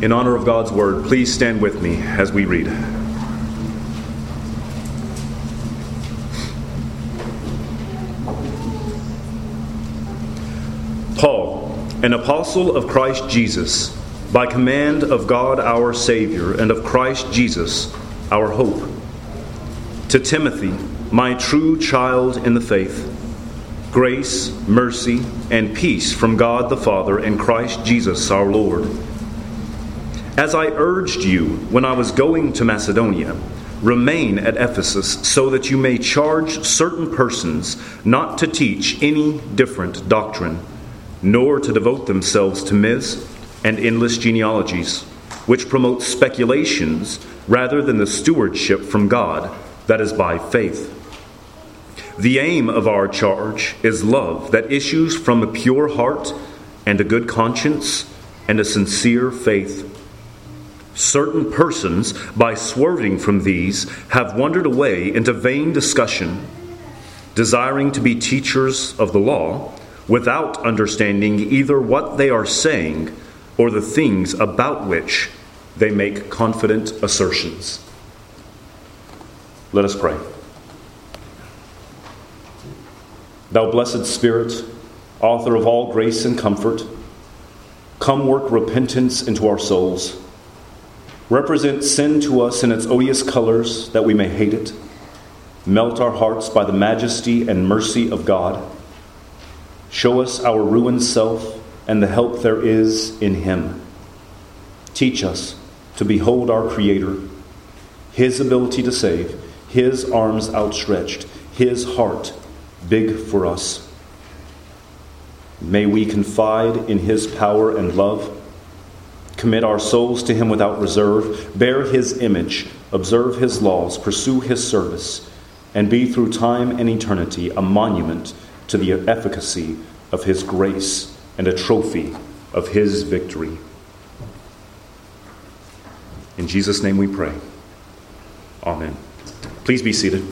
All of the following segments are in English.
In honor of God's word, please stand with me as we read. Paul, an apostle of Christ Jesus, by command of God our Savior and of Christ Jesus our hope. To Timothy, my true child in the faith, grace, mercy, and peace from God the Father and Christ Jesus our Lord. As I urged you when I was going to Macedonia, remain at Ephesus so that you may charge certain persons not to teach any different doctrine, nor to devote themselves to myths and endless genealogies, which promote speculations rather than the stewardship from God that is by faith. The aim of our charge is love that issues from a pure heart and a good conscience and a sincere faith. Certain persons, by swerving from these, have wandered away into vain discussion, desiring to be teachers of the law, without understanding either what they are saying or the things about which they make confident assertions. Let us pray. Thou blessed Spirit, author of all grace and comfort, come work repentance into our souls. Represent sin to us in its odious colors, that we may hate it. Melt our hearts by the majesty and mercy of God. Show us our ruined self and the help there is in Him. Teach us to behold our Creator, His ability to save, His arms outstretched, His heart big for us. May we confide in His power and love, commit our souls to Him without reserve, bear His image, observe His laws, pursue His service, and be through time and eternity a monument to the efficacy of His grace and a trophy of His victory. In Jesus' name we pray. Amen. Please be seated.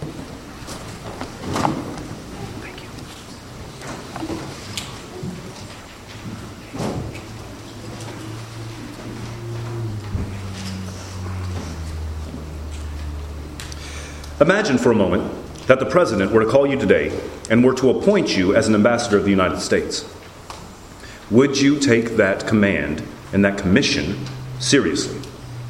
Imagine for a moment that the president were to call you today and were to appoint you as an ambassador of the United States. Would you take that command and that commission seriously?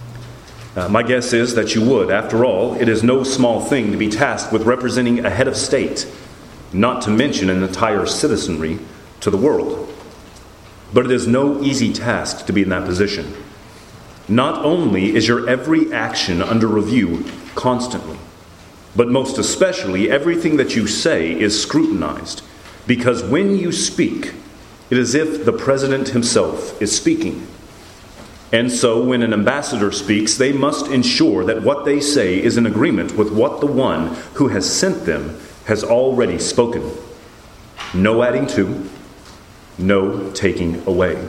My guess is that you would. After all, it is no small thing to be tasked with representing a head of state, not to mention an entire citizenry, to the world. But it is no easy task to be in that position. Not only is your every action under review constantly, but most especially, everything that you say is scrutinized, because when you speak, it is as if the president himself is speaking. And so when an ambassador speaks, they must ensure that what they say is in agreement with what the one who has sent them has already spoken. No adding to, no taking away.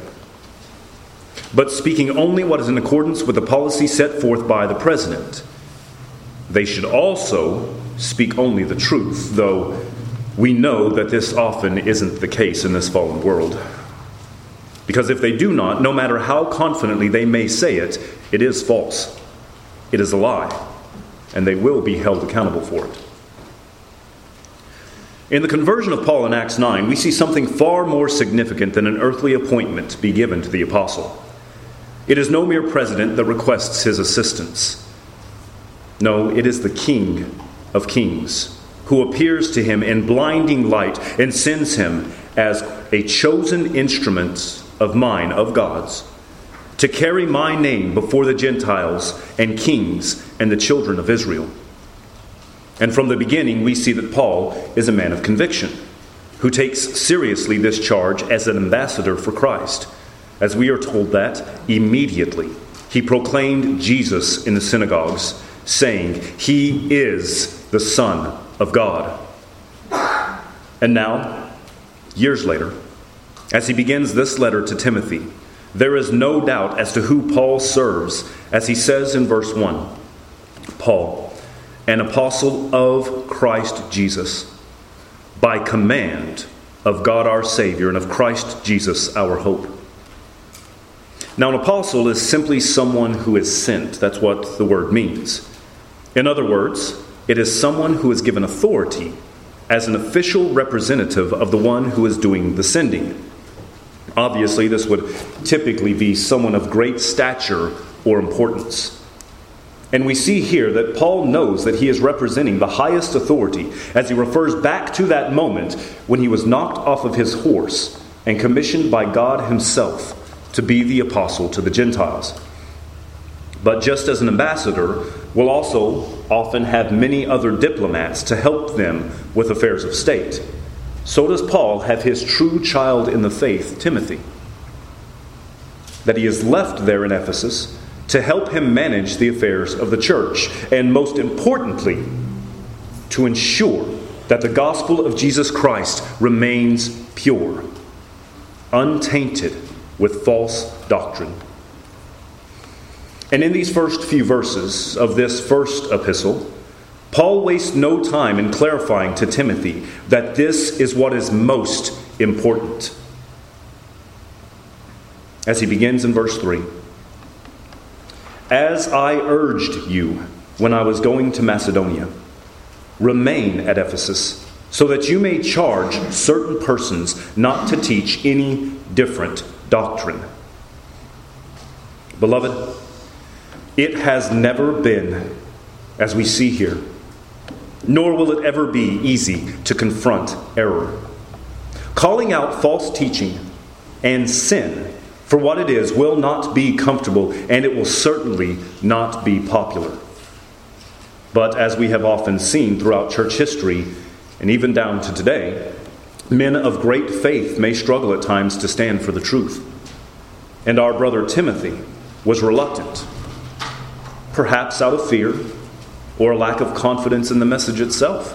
But speaking only what is in accordance with the policy set forth by the president. They should also speak only the truth, though we know that this often isn't the case in this fallen world. Because if they do not, no matter how confidently they may say it, it is false. It is a lie, and they will be held accountable for it. In the conversion of Paul in Acts 9, we see something far more significant than an earthly appointment be given to the apostle. It is no mere president that requests his assistance. No, it is the King of Kings who appears to him in blinding light and sends him as a chosen instrument of mine, of God's, to carry my name before the Gentiles and kings and the children of Israel. And from the beginning, we see that Paul is a man of conviction, who takes seriously this charge as an ambassador for Christ. As we are told that immediately he proclaimed Jesus in the synagogues, saying, "He is the Son of God." And now, years later, as he begins this letter to Timothy, there is no doubt as to who Paul serves, as he says in verse 1, Paul, an apostle of Christ Jesus, by command of God our Savior and of Christ Jesus our hope. Now, an apostle is simply someone who is sent. That's what the word means. In other words, it is someone who is given authority as an official representative of the one who is doing the sending. Obviously, this would typically be someone of great stature or importance. And we see here that Paul knows that he is representing the highest authority as he refers back to that moment when he was knocked off of his horse and commissioned by God himself to be the apostle to the Gentiles. But just as an ambassador will also often have many other diplomats to help them with affairs of state, so does Paul have his true child in the faith, Timothy, that he is left there in Ephesus to help him manage the affairs of the church, and most importantly, to ensure that the gospel of Jesus Christ remains pure, untainted with false doctrine. And in these first few verses of this first epistle, Paul wastes no time in clarifying to Timothy that this is what is most important. As he begins in verse 3, "As I urged you when I was going to Macedonia, remain at Ephesus, so that you may charge certain persons not to teach any different doctrine." Beloved, it has never been, as we see here, nor will it ever be easy to confront error. Calling out false teaching and sin for what it is will not be comfortable, and it will certainly not be popular. But as we have often seen throughout church history, and even down to today, men of great faith may struggle at times to stand for the truth. And our brother Timothy was reluctant, perhaps out of fear or a lack of confidence in the message itself,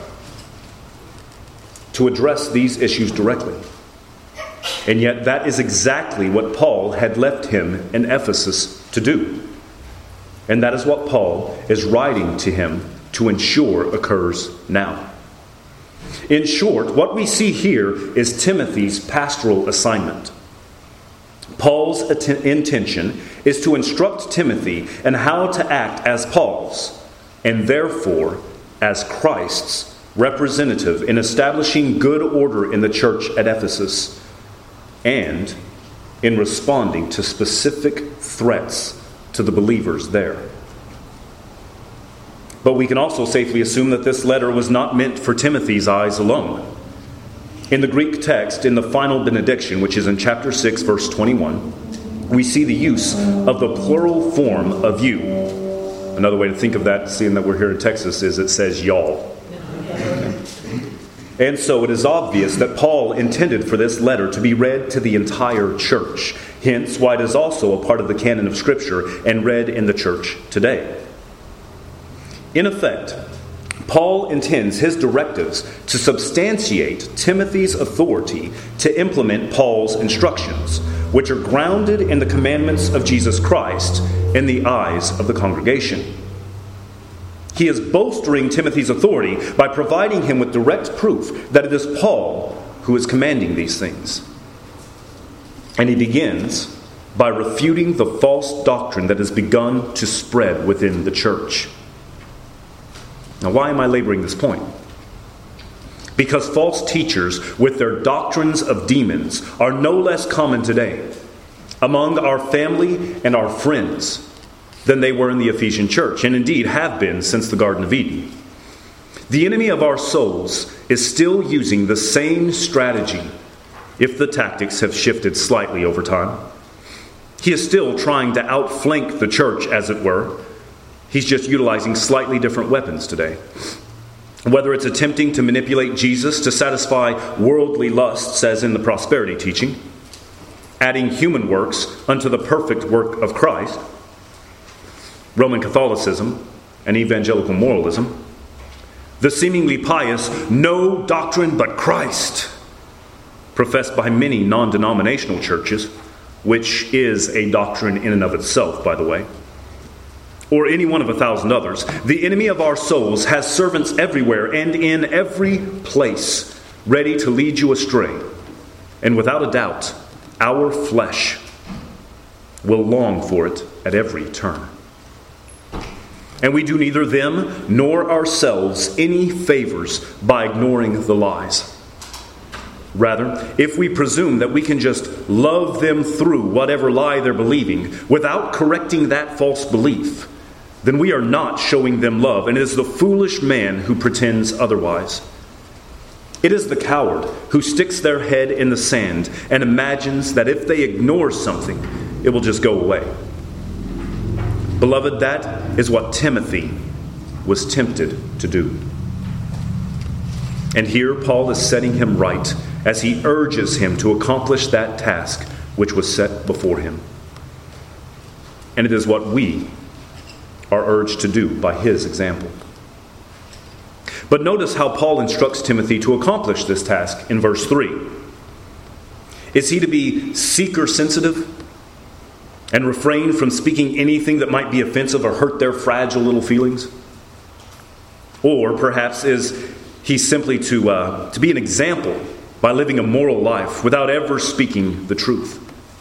to address these issues directly. And yet that is exactly what Paul had left him in Ephesus to do. And that is what Paul is writing to him to ensure occurs now. In short, what we see here is Timothy's pastoral assignment. Paul's intention is to instruct Timothy in how to act as Paul's, and therefore as Christ's representative in establishing good order in the church at Ephesus, and in responding to specific threats to the believers there. But we can also safely assume that this letter was not meant for Timothy's eyes alone. In the Greek text, in the final benediction, which is in chapter 6, verse 21, we see the use of the plural form of you. Another way to think of that, seeing that we're here in Texas, is it says y'all. And so it is obvious that Paul intended for this letter to be read to the entire church. Hence why it is also a part of the canon of Scripture and read in the church today. In effect, Paul intends his directives to substantiate Timothy's authority to implement Paul's instructions, which are grounded in the commandments of Jesus Christ in the eyes of the congregation. He is bolstering Timothy's authority by providing him with direct proof that it is Paul who is commanding these things. And he begins by refuting the false doctrine that has begun to spread within the church. Now, why am I laboring this point? Because false teachers with their doctrines of demons are no less common today among our family and our friends than they were in the Ephesian church, and indeed have been since the Garden of Eden. The enemy of our souls is still using the same strategy, if the tactics have shifted slightly over time. He is still trying to outflank the church, as it were. He's just utilizing slightly different weapons today. Whether it's attempting to manipulate Jesus to satisfy worldly lusts, as in the prosperity teaching, adding human works unto the perfect work of Christ, Roman Catholicism and evangelical moralism, the seemingly pious no doctrine but Christ professed by many non-denominational churches, which is a doctrine in and of itself, by the way, or any one of 1,000 others. The enemy of our souls has servants everywhere and in every place, ready to lead you astray. And without a doubt, our flesh, will long for it at every turn. And we do neither them nor ourselves any favors by ignoring the lies. Rather, if we presume that we can just love them through whatever lie they're believing without correcting that false belief, then we are not showing them love, and it is the foolish man who pretends otherwise. It is the coward who sticks their head in the sand and imagines that if they ignore something, it will just go away. Beloved, that is what Timothy was tempted to do. And here Paul is setting him right as he urges him to accomplish that task which was set before him. And it is what we are urged to do by his example. But notice how Paul instructs Timothy to accomplish this task in verse 3. Is he to be seeker-sensitive and refrain from speaking anything that might be offensive or hurt their fragile little feelings? Or perhaps is he simply to be an example by living a moral life without ever speaking the truth?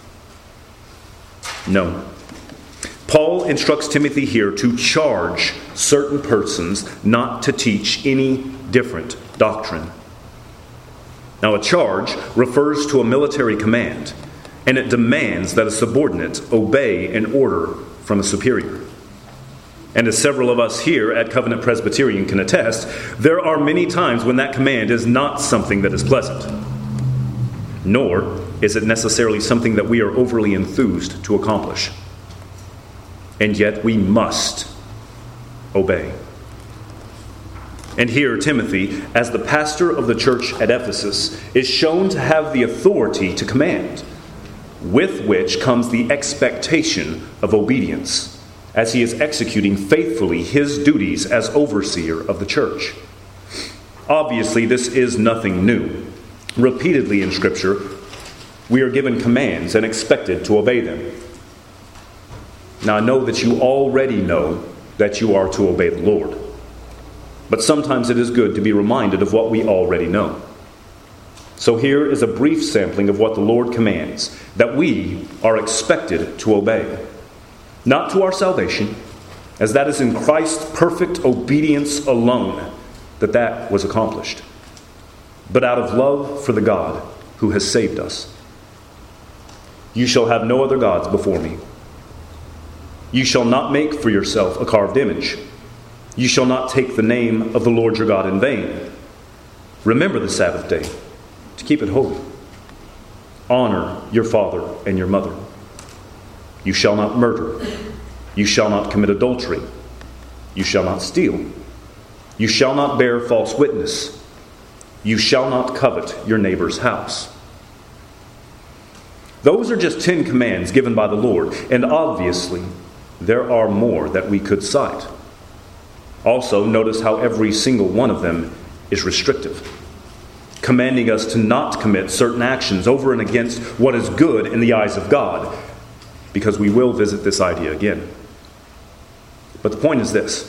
No. Paul instructs Timothy here to charge certain persons not to teach any different doctrine. Now, a charge refers to a military command, and it demands that a subordinate obey an order from a superior. And as several of us here at Covenant Presbyterian can attest, there are many times when that command is not something that is pleasant, nor is it necessarily something that we are overly enthused to accomplish. And yet we must obey. And here Timothy, as the pastor of the church at Ephesus, is shown to have the authority to command, with which comes the expectation of obedience, as he is executing faithfully his duties as overseer of the church. Obviously, this is nothing new. Repeatedly in Scripture, we are given commands and expected to obey them. Now, I know that you already know that you are to obey the Lord. But sometimes it is good to be reminded of what we already know. So here is a brief sampling of what the Lord commands, that we are expected to obey. Not to our salvation, as that is in Christ's perfect obedience alone that was accomplished, but out of love for the God who has saved us. You shall have no other gods before me. You shall not make for yourself a carved image. You shall not take the name of the Lord your God in vain. Remember the Sabbath day to keep it holy. Honor your father and your mother. You shall not murder. You shall not commit adultery. You shall not steal. You shall not bear false witness. You shall not covet your neighbor's house. Those are just 10 commands given by the Lord, and obviously there are more that we could cite. Also, notice how every single one of them is restrictive, commanding us to not commit certain actions over and against what is good in the eyes of God, because we will visit this idea again. But the point is this: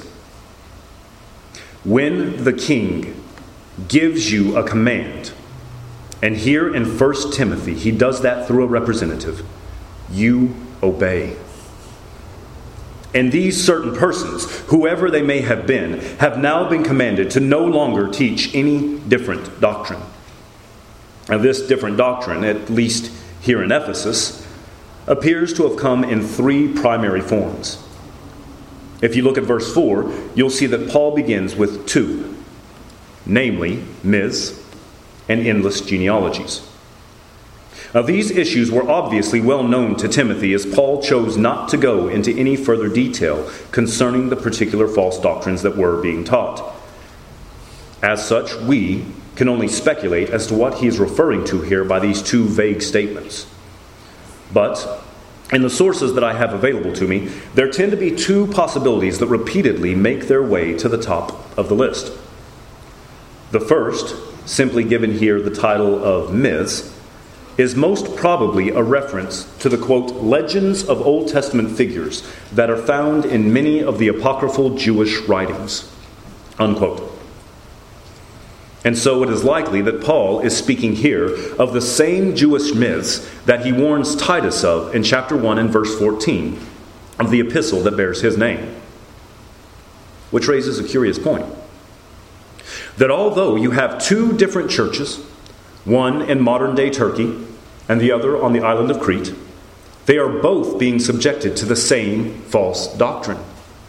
when the king gives you a command, and here in 1 Timothy he does that through a representative, you obey. And these certain persons, whoever they may have been, have now been commanded to no longer teach any different doctrine. Now, this different doctrine, at least here in Ephesus, appears to have come in 3 primary forms. If you look at verse 4, you'll see that Paul begins with 2, namely myths and endless genealogies. Now, these issues were obviously well known to Timothy, as Paul chose not to go into any further detail concerning the particular false doctrines that were being taught. As such, we can only speculate as to what he is referring to here by these 2 vague statements. But in the sources that I have available to me, there tend to be 2 possibilities that repeatedly make their way to the top of the list. The first, simply given here the title of myths, is most probably a reference to the, quote, legends of Old Testament figures that are found in many of the apocryphal Jewish writings, unquote. And so it is likely that Paul is speaking here of the same Jewish myths that he warns Titus of in chapter 1 and verse 14 of the epistle that bears his name. Which raises a curious point. That although you have two different churches, one in modern-day Turkey and the other on the island of Crete, they are both being subjected to the same false doctrine.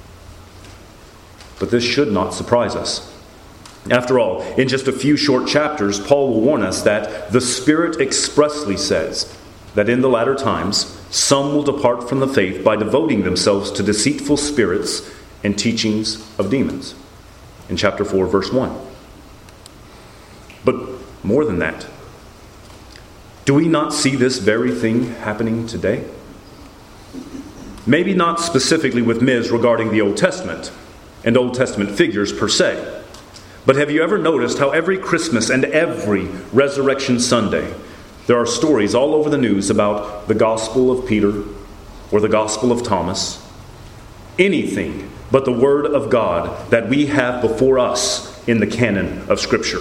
But this should not surprise us. After all, in just a few short chapters, Paul will warn us that the Spirit expressly says that in the latter times, some will depart from the faith by devoting themselves to deceitful spirits and teachings of demons. In chapter 4, verse 1. But more than that, do we not see this very thing happening today? Maybe not specifically with myths regarding the Old Testament and Old Testament figures per se. But have you ever noticed how every Christmas and every Resurrection Sunday, there are stories all over the news about the Gospel of Peter or the Gospel of Thomas? Anything but the Word of God that we have before us in the canon of Scripture.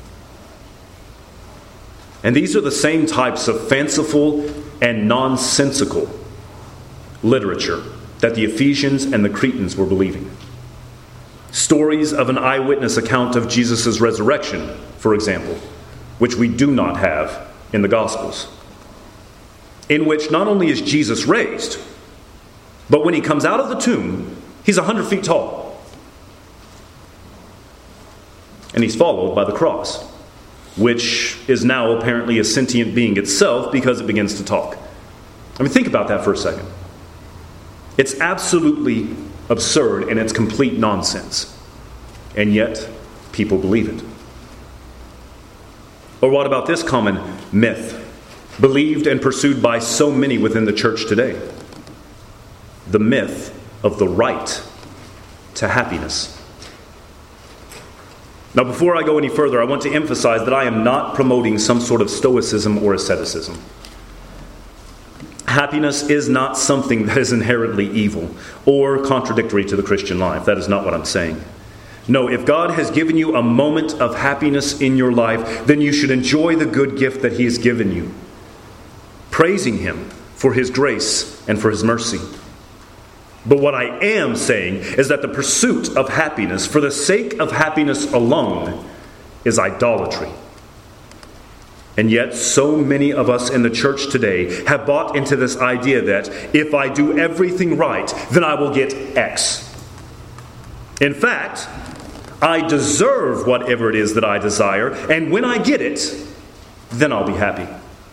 And these are the same types of fanciful and nonsensical literature that the Ephesians and the Cretans were believing. Stories of an eyewitness account of Jesus' resurrection, for example, which we do not have in the Gospels, in which not only is Jesus raised, but when he comes out of the tomb, he's 100 feet tall. And he's followed by the cross, which is now apparently a sentient being itself because it begins to talk. I mean, think about that for a second. It's absolutely absurd and it's complete nonsense. And yet, people believe it. Or what about this common myth, believed and pursued by so many within the church today? The myth of the right to happiness. Now, before I go any further, I want to emphasize that I am not promoting some sort of stoicism or asceticism. Happiness is not something that is inherently evil or contradictory to the Christian life. That is not what I'm saying. No, if God has given you a moment of happiness in your life, then you should enjoy the good gift that He has given you, praising Him for His grace and for His mercy. But what I am saying is that the pursuit of happiness for the sake of happiness alone is idolatry. And yet, so many of us in the church today have bought into this idea that if I do everything right, then I will get X. In fact, I deserve whatever it is that I desire, and when I get it, then I'll be happy.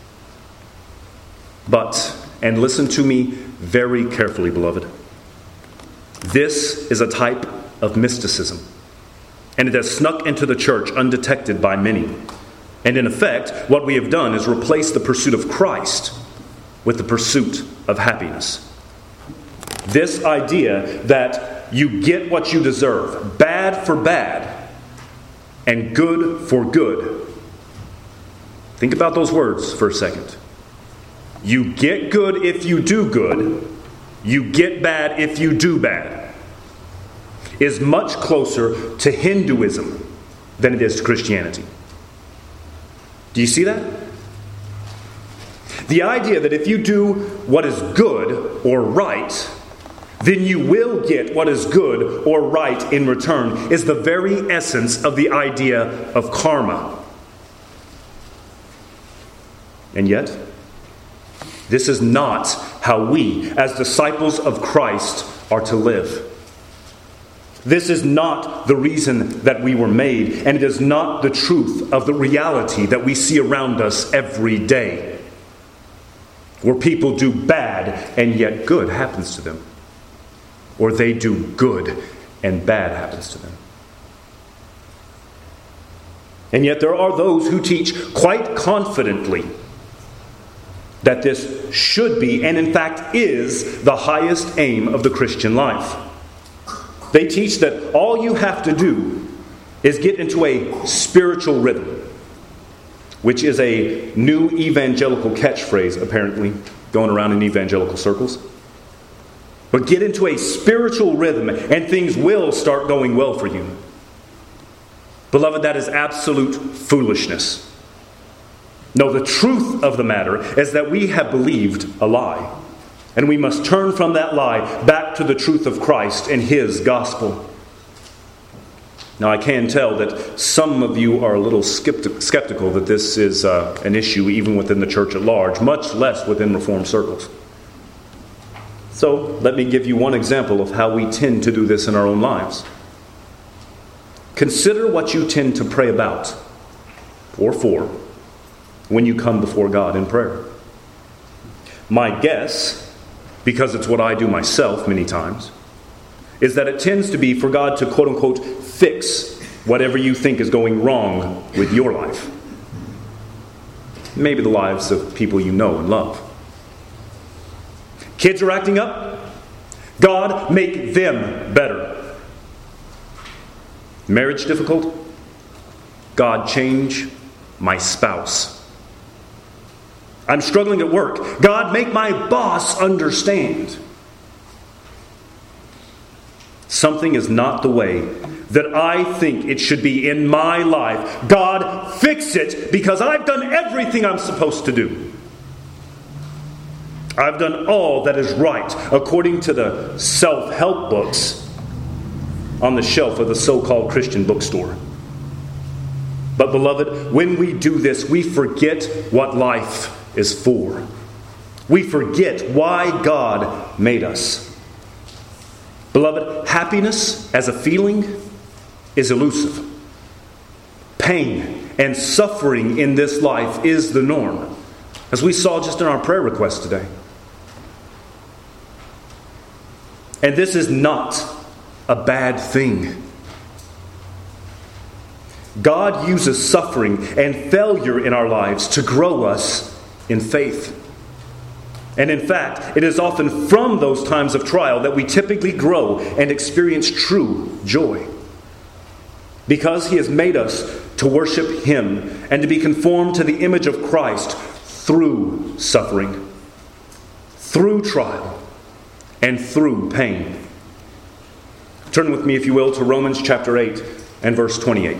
But, and listen to me very carefully, beloved, this is a type of mysticism, and it has snuck into the church undetected by many. And in effect, what we have done is replace the pursuit of Christ with the pursuit of happiness. This idea that you get what you deserve, bad for bad, and good for good. Think about those words for a second. You get good if you do good. You get bad if you do bad. Is much closer to Hinduism than it is to Christianity. Do you see that? The idea that if you do what is good or right, then you will get what is good or right in return is the very essence of the idea of karma. And yet, this is not how we, as disciples of Christ, are to live. This is not the reason that we were made, and it is not the truth of the reality that we see around us every day, where people do bad and yet good happens to them, or they do good and bad happens to them. And yet there are those who teach quite confidently that this should be, and in fact is, the highest aim of the Christian life. They teach that all you have to do is get into a spiritual rhythm, which is a new evangelical catchphrase, apparently, going around in evangelical circles. But get into a spiritual rhythm and things will start going well for you. Beloved, that is absolute foolishness. No, the truth of the matter is that we have believed a lie. And we must turn from that lie back to the truth of Christ and His gospel. Now, I can tell that some of you are a little skeptical that this is an issue even within the church at large, much less within Reformed circles. So, let me give you one example of how we tend to do this in our own lives. Consider what you tend to pray about or for when you come before God in prayer. My guess, because it's what I do myself many times, is that it tends to be for God to quote-unquote fix whatever you think is going wrong with your life. Maybe the lives of people you know and love. Kids are acting up? God, make them better. Marriage difficult? God, change my spouse. I'm struggling at work. God, make my boss understand. Something is not the way that I think it should be in my life. God, fix it because I've done everything I'm supposed to do. I've done all that is right according to the self-help books on the shelf of the so-called Christian bookstore. But beloved, when we do this, we forget what life is for. We forget why God made us. Beloved, happiness as a feeling is elusive. Pain and suffering in this life is the norm, as we saw just in our prayer request today. And this is not a bad thing. God uses suffering and failure in our lives to grow us in faith. And in fact, it is often from those times of trial that we typically grow and experience true joy. Because He has made us to worship Him and to be conformed to the image of Christ through suffering, through trial, and through pain. Turn with me, if you will, to Romans chapter 8 and verse 28.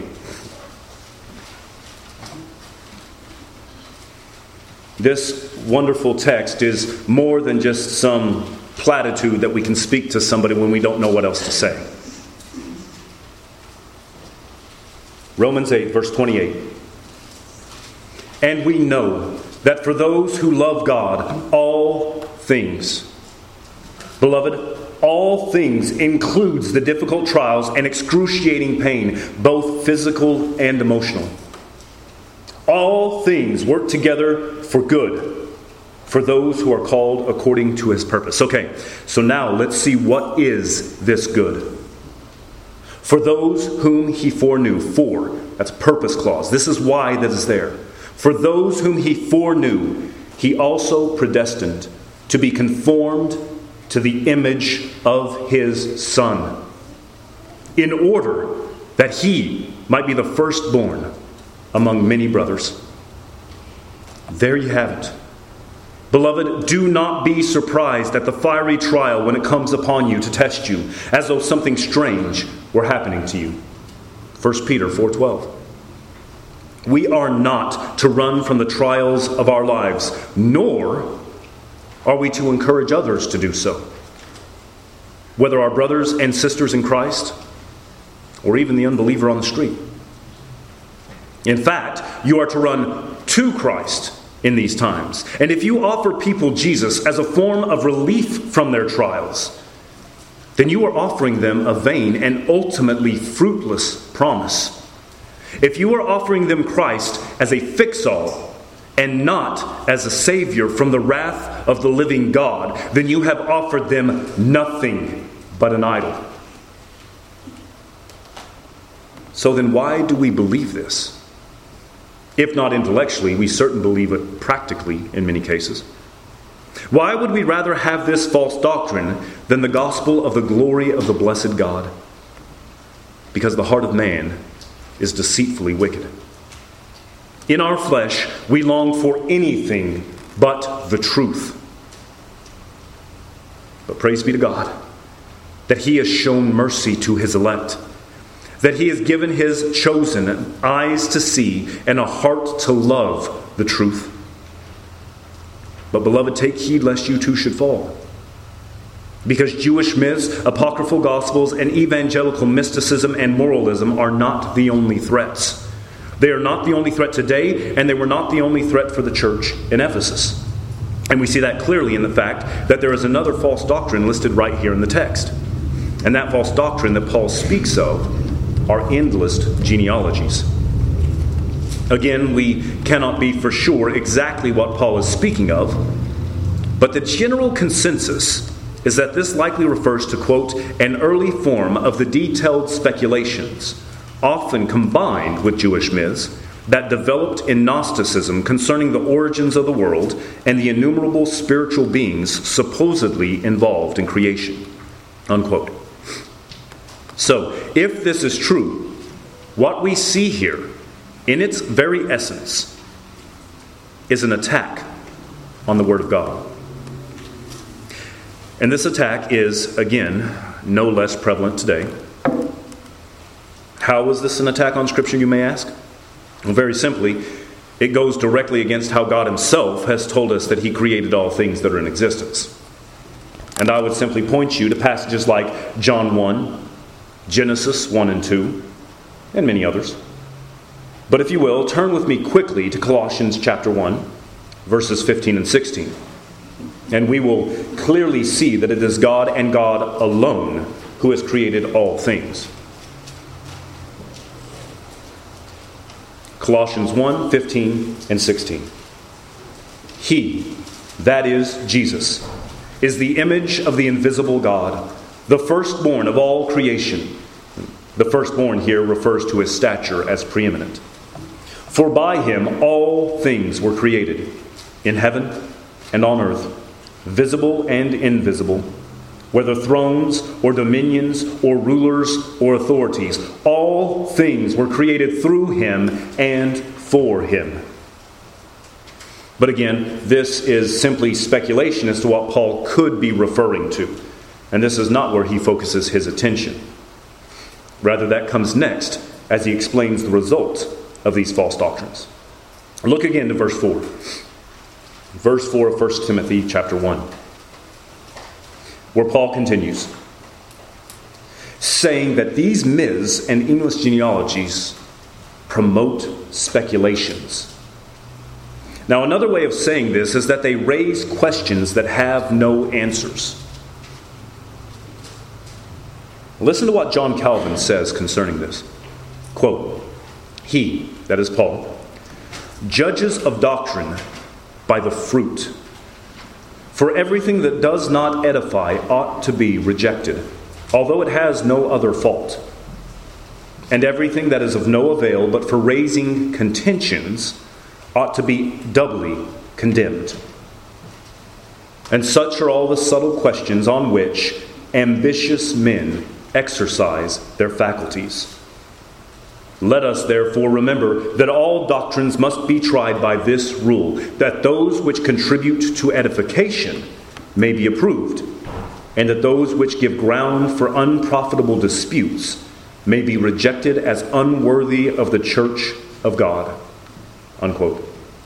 This wonderful text is more than just some platitude that we can speak to somebody when we don't know what else to say. Romans 8, verse 28. And we know that for those who love God, all things, beloved, all things includes the difficult trials and excruciating pain, both physical and emotional. All things work together for good for those who are called according to His purpose. Okay, so now let's see what is this good. For those whom He foreknew, that's purpose clause. This is why that is there. For those whom He foreknew, He also predestined to be conformed to the image of His Son, in order that He might be the firstborn among many brothers. There you have it. Beloved, do not be surprised at the fiery trial when it comes upon you to test you, as though something strange were happening to you. 1 Peter 4:12. We are not to run from the trials of our lives, nor are we to encourage others to do so, whether our brothers and sisters in Christ or even the unbeliever on the street. In fact, you are to run to Christ in these times. And if you offer people Jesus as a form of relief from their trials, then you are offering them a vain and ultimately fruitless promise. If you are offering them Christ as a fix-all and not as a Savior from the wrath of the living God, then you have offered them nothing but an idol. So then why do we believe this? If not intellectually, we certainly believe it practically in many cases. Why would we rather have this false doctrine than the gospel of the glory of the blessed God? Because the heart of man is deceitfully wicked. In our flesh, we long for anything but the truth. But praise be to God that He has shown mercy to His elect, that he has given his chosen eyes to see and a heart to love the truth. But beloved, take heed lest you too should fall. Because Jewish myths, apocryphal gospels, and evangelical mysticism and moralism are not the only threats. They are not the only threat today, and they were not the only threat for the church in Ephesus. And we see that clearly in the fact that there is another false doctrine listed right here in the text. And that false doctrine that Paul speaks of are endless genealogies. Again, we cannot be for sure exactly what Paul is speaking of, but the general consensus is that this likely refers to, quote, an early form of the detailed speculations, often combined with Jewish myths, that developed in Gnosticism concerning the origins of the world and the innumerable spiritual beings supposedly involved in creation, unquote. So, if this is true, what we see here, in its very essence, is an attack on the Word of God. And this attack is, again, no less prevalent today. How is this an attack on Scripture, you may ask? Well, very simply, it goes directly against how God himself has told us that he created all things that are in existence. And I would simply point you to passages like John 1, Genesis 1 and 2, and many others. But if you will, turn with me quickly to Colossians chapter 1, verses 15 and 16. And we will clearly see that it is God and God alone who has created all things. Colossians 1, 15 and 16. He, that is Jesus, is the image of the invisible God, the firstborn of all creation. The firstborn here refers to his stature as preeminent. For by him all things were created, in heaven and on earth, visible and invisible, whether thrones or dominions or rulers or authorities. All things were created through him and for him. But again, this is simply speculation as to what Paul could be referring to. And this is not where he focuses his attention. Rather, that comes next as he explains the result of these false doctrines. Look again to verse 4. Verse 4 of 1 Timothy chapter 1. Where Paul continues, saying that these myths and English genealogies promote speculations. Now, another way of saying this is that they raise questions that have no answers. Listen to what John Calvin says concerning this. Quote, he, that is Paul, judges of doctrine by the fruit. For everything that does not edify ought to be rejected, although it has no other fault. And everything that is of no avail but for raising contentions ought to be doubly condemned. And such are all the subtle questions on which ambitious men exercise their faculties. Let us therefore remember that all doctrines must be tried by this rule, that those which contribute to edification may be approved, and that those which give ground for unprofitable disputes may be rejected as unworthy of the church of God. Unquote.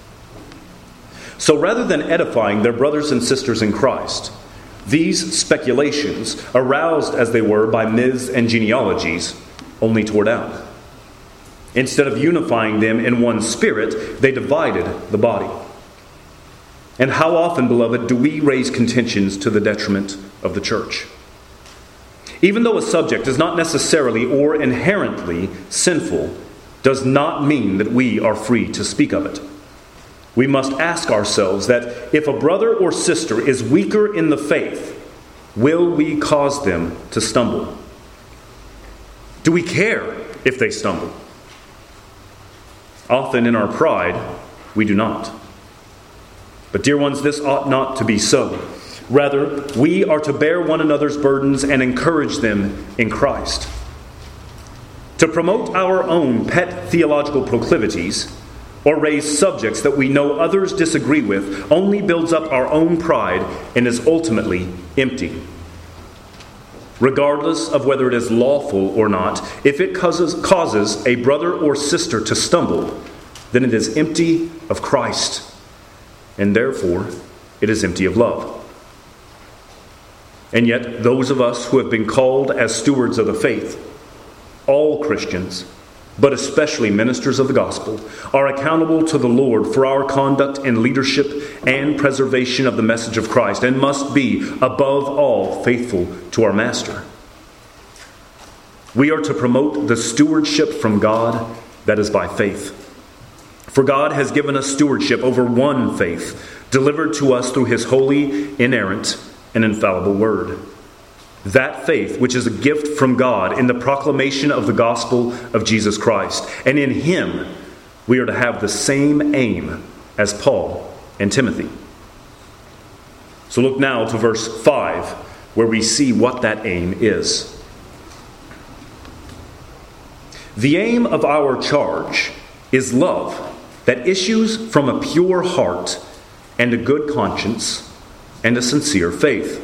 So rather than edifying their brothers and sisters in Christ, these speculations, aroused as they were by myths and genealogies, only tore down. Instead of unifying them in one spirit, they divided the body. And how often, beloved, do we raise contentions to the detriment of the church? Even though a subject is not necessarily or inherently sinful, does not mean that we are free to speak of it. We must ask ourselves that if a brother or sister is weaker in the faith, will we cause them to stumble? Do we care if they stumble? Often in our pride, we do not. But dear ones, this ought not to be so. Rather, we are to bear one another's burdens and encourage them in Christ. To promote our own pet theological proclivities or raise subjects that we know others disagree with only builds up our own pride and is ultimately empty. regardless of whether it is lawful or not, if it causes a brother or sister to stumble, then it is empty of Christ, and therefore it is empty of love. And yet, those of us who have been called as stewards of the faith, all Christians, but especially ministers of the gospel, are accountable to the Lord for our conduct in leadership and preservation of the message of Christ, and must be, above all, faithful to our Master. We are to promote the stewardship from God that is by faith. For God has given us stewardship over one faith, delivered to us through His holy, inerrant, and infallible Word. That faith which is a gift from God in the proclamation of the gospel of Jesus Christ. And in Him we are to have the same aim as Paul and Timothy. So look now to verse 5, where we see what that aim is. The aim of our charge is love that issues from a pure heart and a good conscience and a sincere faith.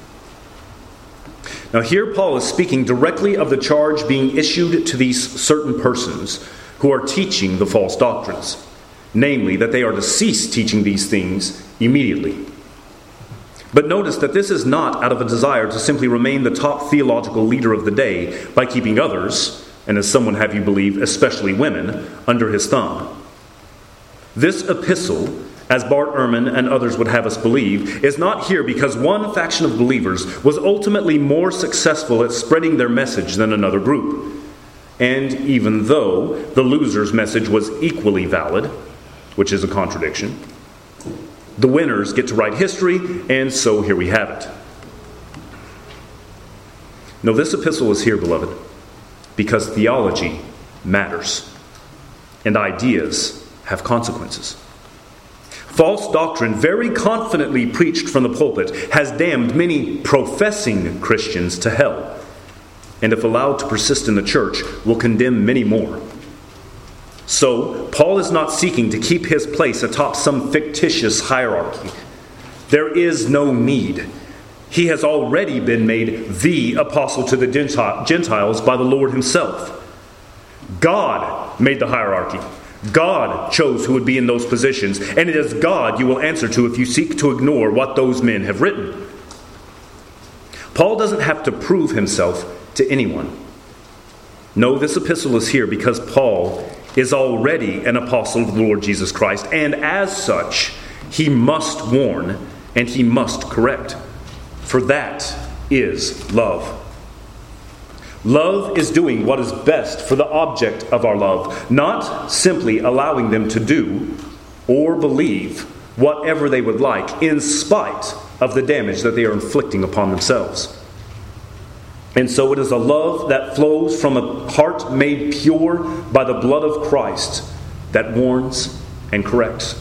Now here Paul is speaking directly of the charge being issued to these certain persons who are teaching the false doctrines, namely that they are to cease teaching these things immediately. But notice that this is not out of a desire to simply remain the top theological leader of the day by keeping others, and as some would have you believe, especially women, under his thumb. This epistle, as Bart Ehrman and others would have us believe, is not here because one faction of believers was ultimately more successful at spreading their message than another group. And even though the loser's message was equally valid, which is a contradiction, the winners get to write history, and so here we have it. No, this epistle is here, beloved, because theology matters, and ideas have consequences. False doctrine, very confidently preached from the pulpit, has damned many professing Christians to hell, and if allowed to persist in the church, will condemn many more. So, Paul is not seeking to keep his place atop some fictitious hierarchy. There is no need. He has already been made the apostle to the Gentiles by the Lord Himself. God made the hierarchy. God chose who would be in those positions, and it is God you will answer to if you seek to ignore what those men have written. Paul doesn't have to prove himself to anyone. No, this epistle is here because Paul is already an apostle of the Lord Jesus Christ, and as such, he must warn and he must correct. For that is love. Love is doing what is best for the object of our love, not simply allowing them to do or believe whatever they would like, in spite of the damage that they are inflicting upon themselves. And so it is a love that flows from a heart made pure by the blood of Christ that warns and corrects.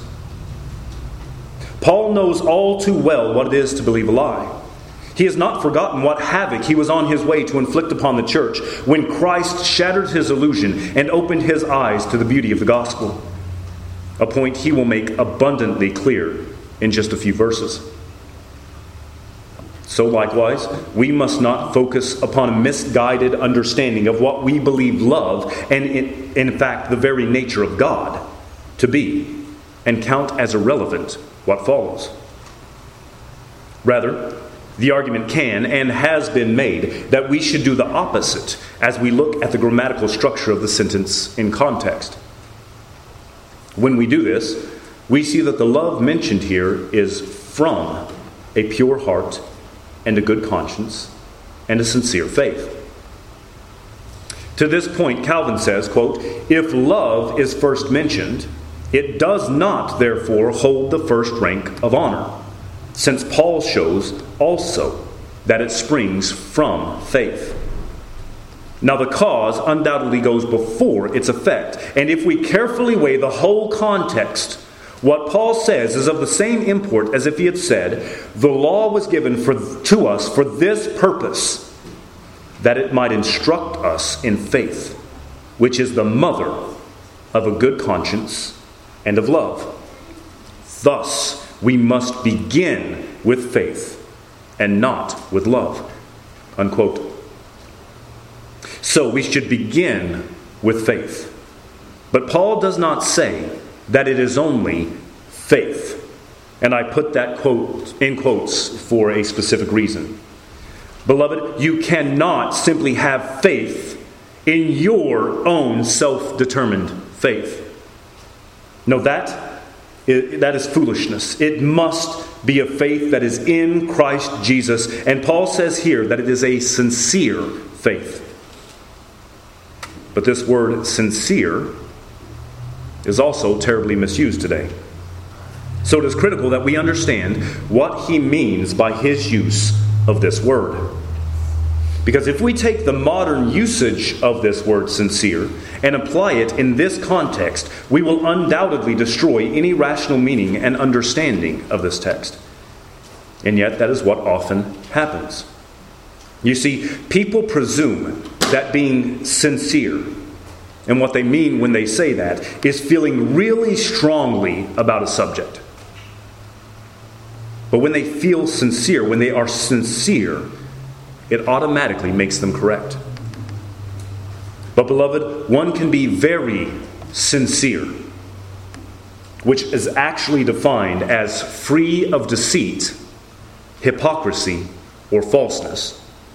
Paul knows all too well what it is to believe a lie. He has not forgotten what havoc he was on his way to inflict upon the church when Christ shattered his illusion and opened his eyes to the beauty of the gospel. A point he will make abundantly clear in just a few verses. So likewise, we must not focus upon a misguided understanding of what we believe love, and in fact the very nature of God, to be, and count as irrelevant what follows. Rather, the argument can and has been made that we should do the opposite as we look at the grammatical structure of the sentence in context. When we do this, we see that the love mentioned here is from a pure heart and a good conscience and a sincere faith. To this point, Calvin says, quote, "If love is first mentioned, it does not therefore hold the first rank of honor, since Paul shows also that it springs from faith. Now the cause undoubtedly goes before its effect, and if we carefully weigh the whole context, what Paul says is of the same import as if he had said, the law was given to us for this purpose, that it might instruct us in faith, which is the mother of a good conscience and of love. Thus, we must begin with faith and not with love." Unquote. So we should begin with faith. But Paul does not say that it is only faith. And I put that quote in quotes for a specific reason. Beloved, you cannot simply have faith in your own self-determined faith. No, that is foolishness. It must be a faith that is in Christ Jesus. And Paul says here that it is a sincere faith. But this word sincere is also terribly misused today. So it is critical that we understand what he means by his use of this word. Because if we take the modern usage of this word sincere and apply it in this context, we will undoubtedly destroy any rational meaning and understanding of this text. And yet that is what often happens. You see, people presume that being sincere, and what they mean when they say that, is feeling really strongly about a subject. But when they feel sincere, when they are sincere, it automatically makes them correct. But beloved, one can be very sincere, which is actually defined as free of deceit, hypocrisy, or falseness.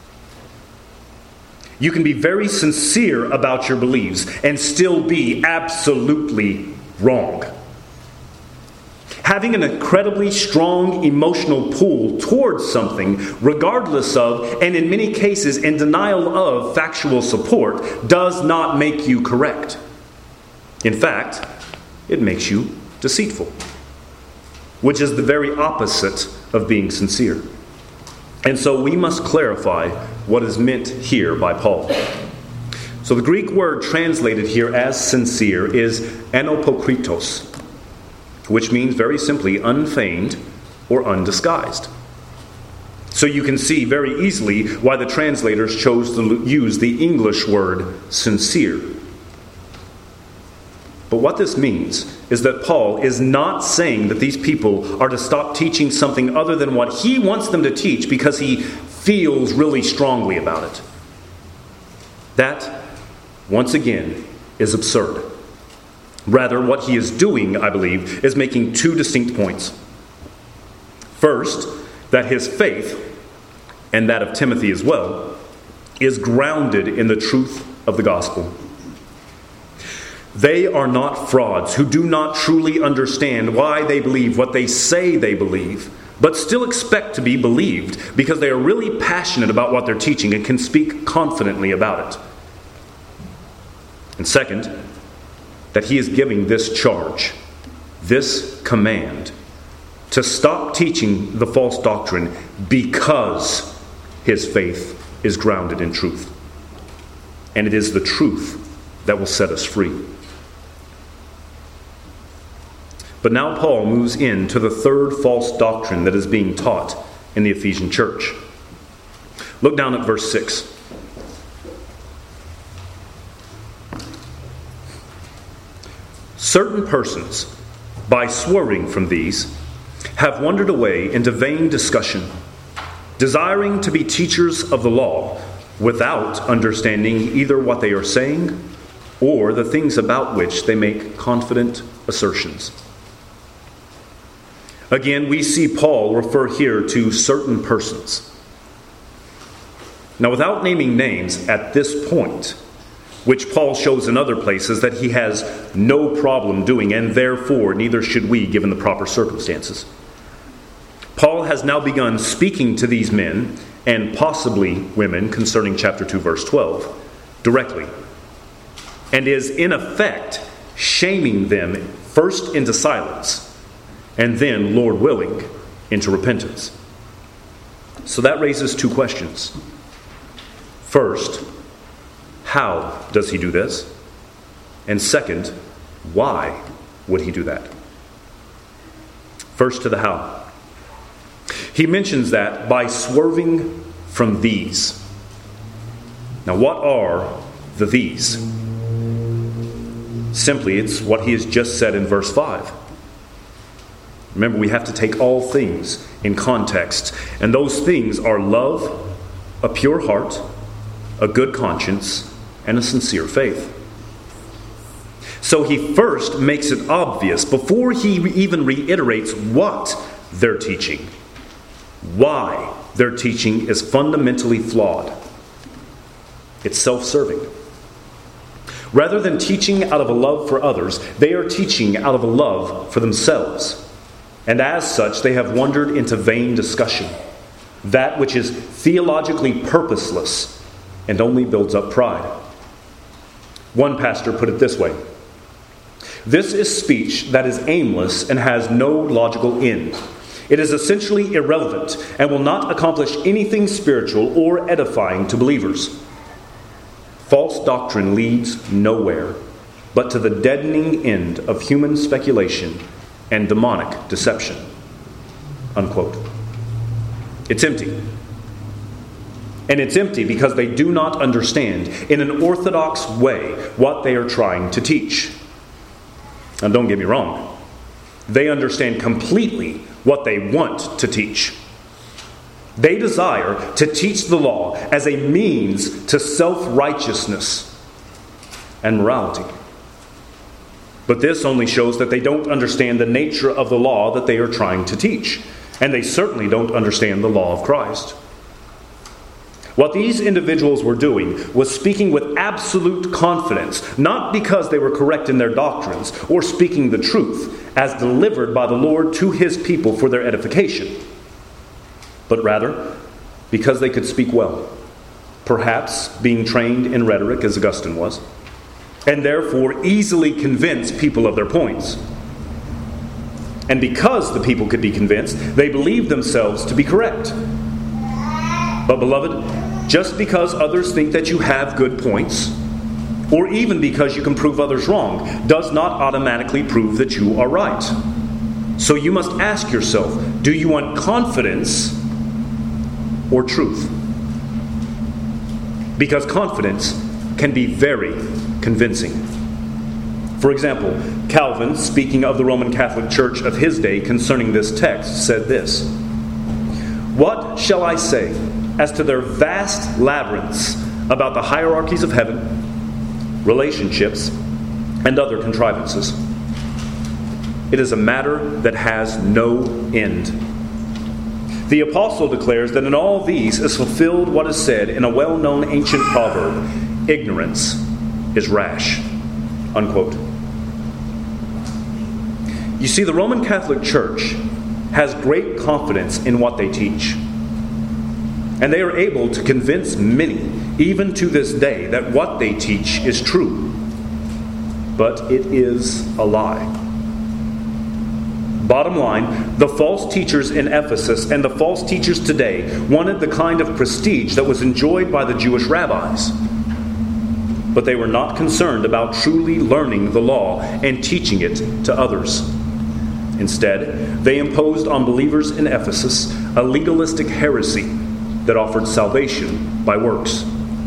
You can be very sincere about your beliefs and still be absolutely wrong. Having an incredibly strong emotional pull towards something, regardless of, and in many cases in denial of, factual support, does not make you correct. In fact, it makes you deceitful, which is the very opposite of being sincere. And so we must clarify what is meant here by Paul. So the Greek word translated here as sincere is anapokritos, which means very simply unfeigned or undisguised. So you can see very easily why the translators chose to use the English word sincere. But what this means is that Paul is not saying that these people are to stop teaching something other than what he wants them to teach because he feels really strongly about it. That, once again, is absurd. Rather, what he is doing, I believe, is making two distinct points. First, that his faith, and that of Timothy as well, is grounded in the truth of the gospel. They are not frauds who do not truly understand why they believe what they say they believe, but still expect to be believed because they are really passionate about what they're teaching and can speak confidently about it. And second, that he is giving this charge, this command, to stop teaching the false doctrine because his faith is grounded in truth. And it is the truth that will set us free. But now Paul moves into the third false doctrine that is being taught in the Ephesian church. Look down at verse 6. Certain persons, by swerving from these, have wandered away into vain discussion, desiring to be teachers of the law, without understanding either what they are saying or the things about which they make confident assertions. Again, we see Paul refer here to certain persons. Now, without naming names at this point, which Paul shows in other places that he has no problem doing, and therefore neither should we given the proper circumstances, Paul has now begun speaking to these men, and possibly women, concerning chapter 2, verse 12, directly, and is in effect shaming them first into silence, and then, Lord willing, into repentance. So that raises two questions. First, how does he do this? And second, why would he do that? First to the how. He mentions that by swerving from these. Now, what are the these? Simply, it's what he has just said in verse 5. Remember, we have to take all things in context. And those things are love, a pure heart, a good conscience, and a sincere faith. So he first makes it obvious, before he even reiterates what they're teaching, why their teaching is fundamentally flawed. It's self-serving. Rather than teaching out of a love for others, they are teaching out of a love for themselves. And as such, they have wandered into vain discussion, that which is theologically purposeless and only builds up pride. One pastor put it this way: "This is speech that is aimless and has no logical end. It is essentially irrelevant and will not accomplish anything spiritual or edifying to believers. False doctrine leads nowhere but to the deadening end of human speculation and demonic deception." Unquote. It's empty. And it's empty because they do not understand in an orthodox way what they are trying to teach. Now, don't get me wrong. They understand completely what they want to teach. They desire to teach the law as a means to self-righteousness and morality. But this only shows that they don't understand the nature of the law that they are trying to teach. And they certainly don't understand the law of Christ. What these individuals were doing was speaking with absolute confidence, not because they were correct in their doctrines or speaking the truth as delivered by the Lord to his people for their edification, but rather because they could speak well, perhaps being trained in rhetoric as Augustine was, and therefore easily convince people of their points. And because the people could be convinced, they believed themselves to be correct. But beloved, just because others think that you have good points, or even because you can prove others wrong, does not automatically prove that you are right. So you must ask yourself, do you want confidence or truth? Because confidence can be very convincing. For example, Calvin, speaking of the Roman Catholic Church of his day concerning this text, said this: "What shall I say as to their vast labyrinths about the hierarchies of heaven, relationships, and other contrivances? It is a matter that has no end." The apostle declares that in all these is fulfilled what is said in a well-known ancient proverb: "Ignorance is rash." Unquote. You see, the Roman Catholic Church has great confidence in what they teach. And they are able to convince many, even to this day, that what they teach is true. But it is a lie. Bottom line, the false teachers in Ephesus and the false teachers today wanted the kind of prestige that was enjoyed by the Jewish rabbis. But they were not concerned about truly learning the law and teaching it to others. Instead, they imposed on believers in Ephesus a legalistic heresy that offered salvation by works.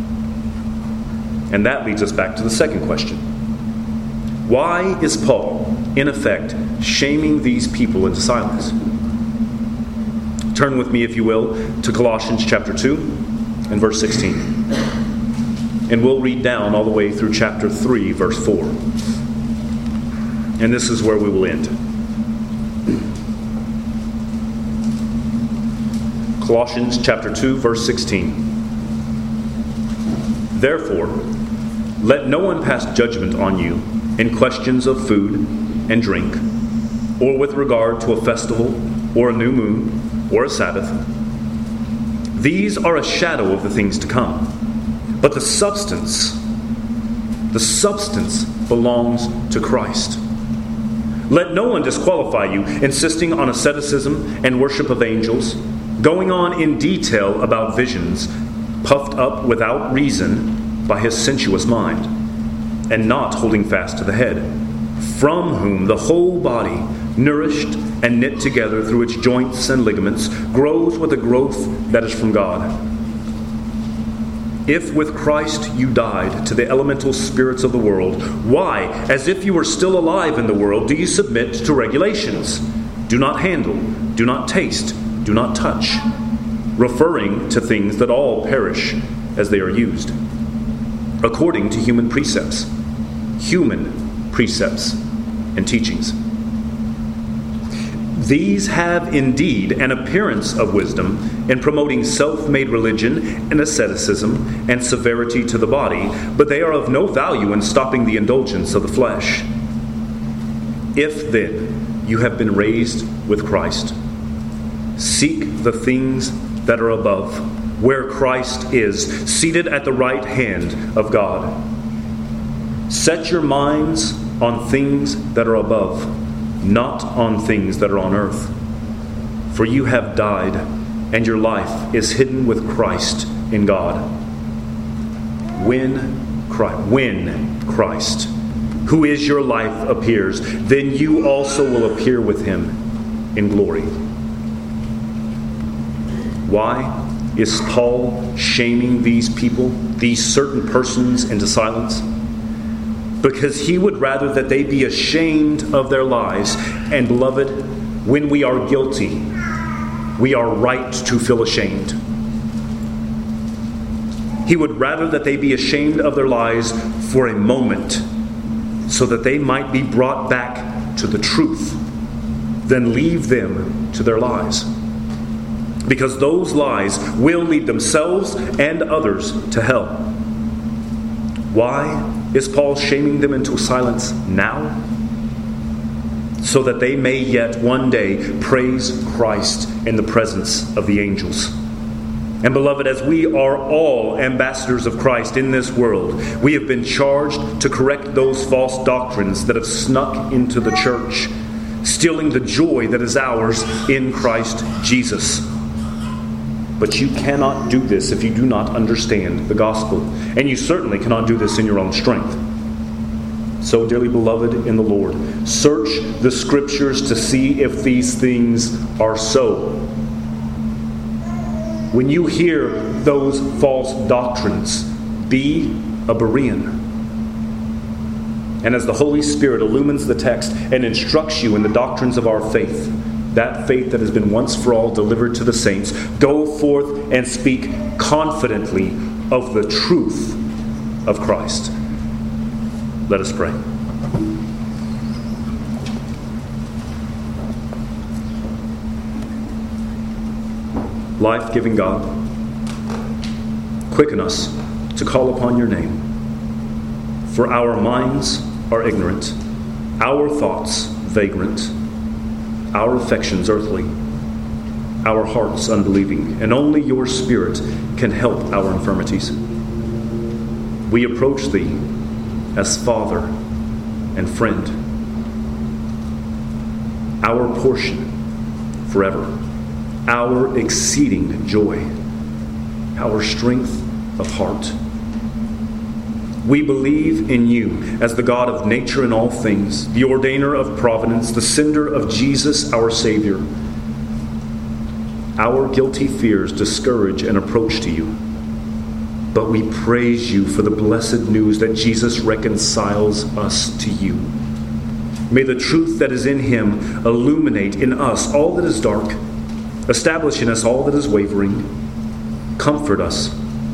And that leads us back to the second question. Why is Paul, in effect, shaming these people into silence? Turn with me, if you will, to Colossians chapter 2 and verse 16. And we'll read down all the way through chapter 3, verse 4. And this is where we will end. Colossians chapter 2, verse 16. "Therefore, let no one pass judgment on you in questions of food and drink, or with regard to a festival, or a new moon, or a Sabbath. These are a shadow of the things to come. But the substance belongs to Christ. Let no one disqualify you, insisting on asceticism and worship of angels, going on in detail about visions, puffed up without reason by his sensuous mind, and not holding fast to the head, from whom the whole body, nourished and knit together through its joints and ligaments, grows with a growth that is from God. If with Christ you died to the elemental spirits of the world, why, as if you were still alive in the world, do you submit to regulations? Do not handle, do not taste, do not touch, referring to things that all perish as they are used, according to human precepts and teachings. These have indeed an appearance of wisdom in promoting self-made religion and asceticism and severity to the body, but they are of no value in stopping the indulgence of the flesh. If then you have been raised with Christ, seek the things that are above, where Christ is, seated at the right hand of God. Set your minds on things that are above, not on things that are on earth. For you have died, and your life is hidden with Christ in God. When Christ, who is your life, appears, then you also will appear with him in glory. Why is Paul shaming these people, these certain persons, into silence? Because he would rather that they be ashamed of their lies. And beloved, when we are guilty, we are right to feel ashamed. He would rather that they be ashamed of their lies for a moment, so that they might be brought back to the truth, than leave them to their lies. Because those lies will lead themselves and others to hell. Why is Paul shaming them into silence now? So that they may yet one day praise Christ in the presence of the angels. And beloved, as we are all ambassadors of Christ in this world, we have been charged to correct those false doctrines that have snuck into the church, stealing the joy that is ours in Christ Jesus. But you cannot do this if you do not understand the gospel. And you certainly cannot do this in your own strength. So, dearly beloved in the Lord, search the Scriptures to see if these things are so. When you hear those false doctrines, be a Berean. And as the Holy Spirit illumines the text and instructs you in the doctrines of our faith, that faith that has been once for all delivered to the saints, go forth and speak confidently of the truth of Christ. Let us pray. Life-giving God, quicken us to call upon your name. For our minds are ignorant, our thoughts vagrant, our affections earthly, our hearts unbelieving, and only your Spirit can help our infirmities. We approach thee as Father and friend, our portion forever, our exceeding joy, our strength of heart. We believe in you as the God of nature and all things, the ordainer of providence, the sender of Jesus, our Savior. Our guilty fears discourage an approach to you, but we praise you for the blessed news that Jesus reconciles us to you. May the truth that is in him illuminate in us all that is dark, establish in us all that is wavering, comfort us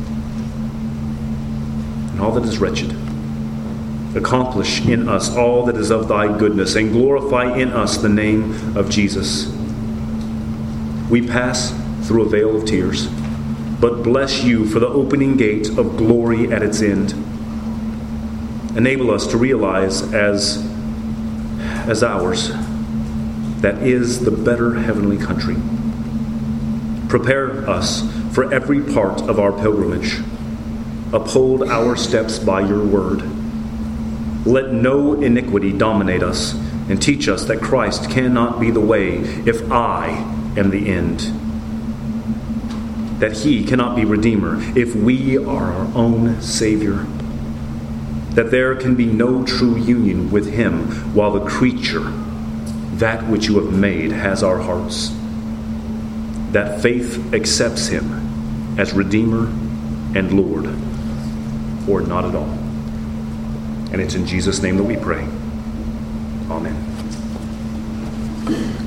in all that is wretched, accomplish in us all that is of thy goodness, and glorify in us the name of Jesus. We pass through a vale of tears, but bless you for the opening gate of glory at its end. Enable us to realize as ours that is the better heavenly country. Prepare us for every part of our pilgrimage. Uphold our steps by your word. Let no iniquity dominate us, and teach us that Christ cannot be the way if I am the end. That he cannot be Redeemer if we are our own Savior. That there can be no true union with him while the creature, that which you have made, has our hearts. That faith accepts him as Redeemer and Lord, or not at all. And it's in Jesus' name that we pray. Amen.